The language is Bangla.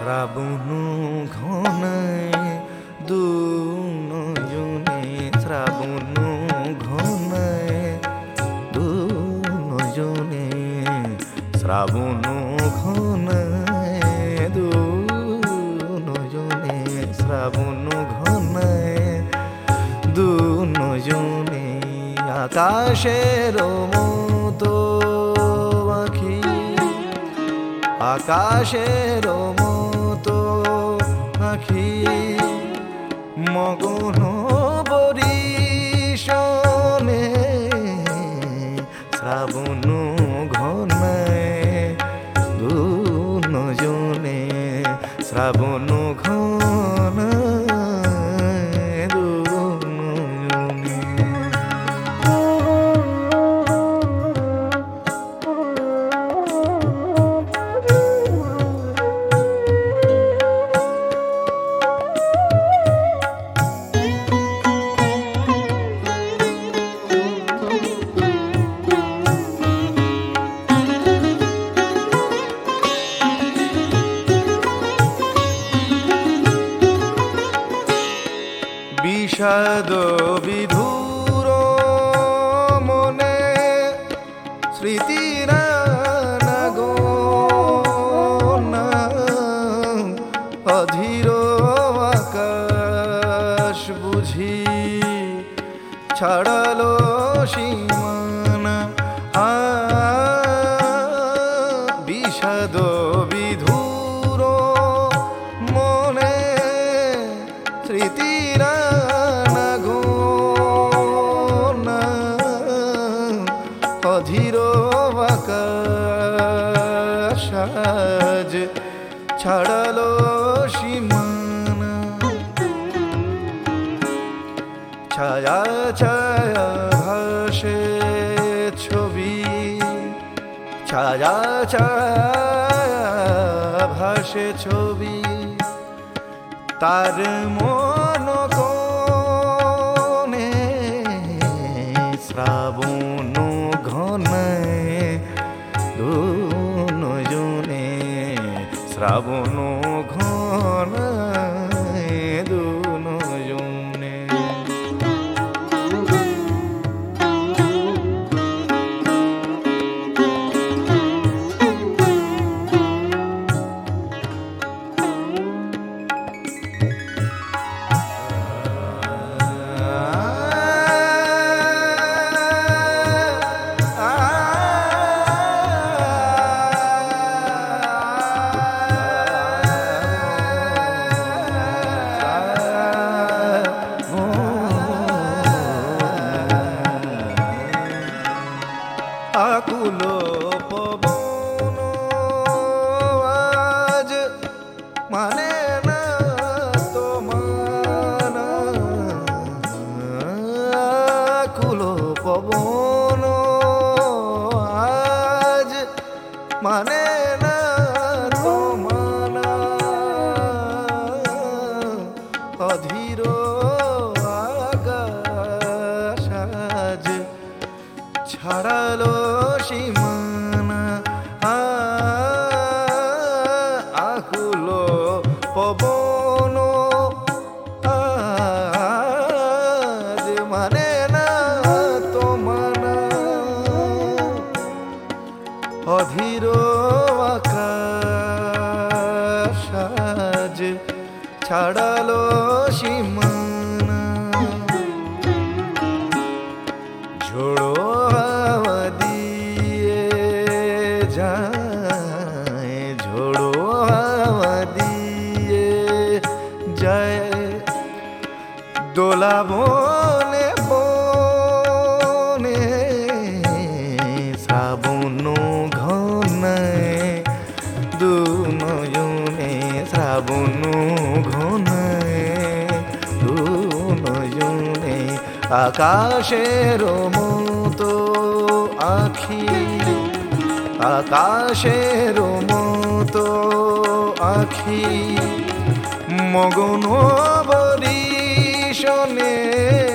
শ্রাবণ ঘনায় দুনয়নে, শ্রাবণ ঘনায় দুনয়নে, শ্রাবণ ঘনায় দুনয়নে, শ্রাবণ ঘনায় দুনয়নে। আকাশের মতো আঁখি, আকাশের মতো আঁখি, মগন বরিশনে, শ্রাবণ ঘনায় দুনয়নে, শ্রাবণ ঘনায় দুনয়নে। বিষাদ বিধুর মনে স্মৃতির নাগনা, অধীর আকাশ বুঝি ছাড়ালো সীমানা। বিষাদ বিধুর মনে স্মৃতির অধীর আকাশ আজ ছাড়ালো সীমানা। ছায়া ছায়া ভাসে ছবি, ছায়া ছায়া ভাসে ছবি, তার মন কোণে, শ্রাবণ ঘনায় দুনয়নে, শ্রাবণ ঘনায় দুনয়নে। আকুল পবন আজ মানে না তোমার, আকুল পবন আজ মানে না তোমার, অধীর আকাশ আজ ছাড়ালো সীমানা। আকুল পবন আজ মানে না তোমার, অধীর আকাশ আজ ছাড়ালো সীমানা। ঝোড়ো হাওয়া দিয়ে যায়, ঝোড়ো হাওয়া দিয়ে যায়, দোলা বনে বনে, শ্রাবণ ঘনায় দুনয়নে, শ্রাবণ ঘনায় দুনয়নে। আকাশের মতো আঁখি, আকাশের মতো আঁখি, মগন বরিশনে,